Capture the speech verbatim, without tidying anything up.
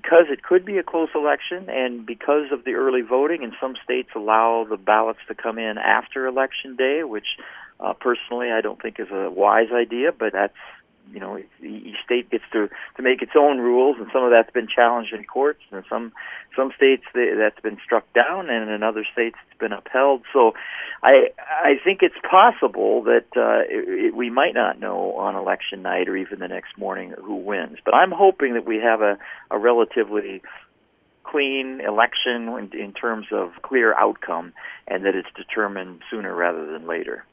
because it could be a close election, and because of the early voting, and some states allow the ballots to come in after Election Day, which uh, personally I don't think is a wise idea, but that's, you know, each state gets to to make its own rules, and some of that's been challenged in courts, and some some states that's been struck down, and in other states it's been upheld. So, I I think it's possible that uh, it, it, we might not know on election night or even the next morning who wins. But I'm hoping that we have a, a relatively clean election in, in terms of clear outcome, and that it's determined sooner rather than later.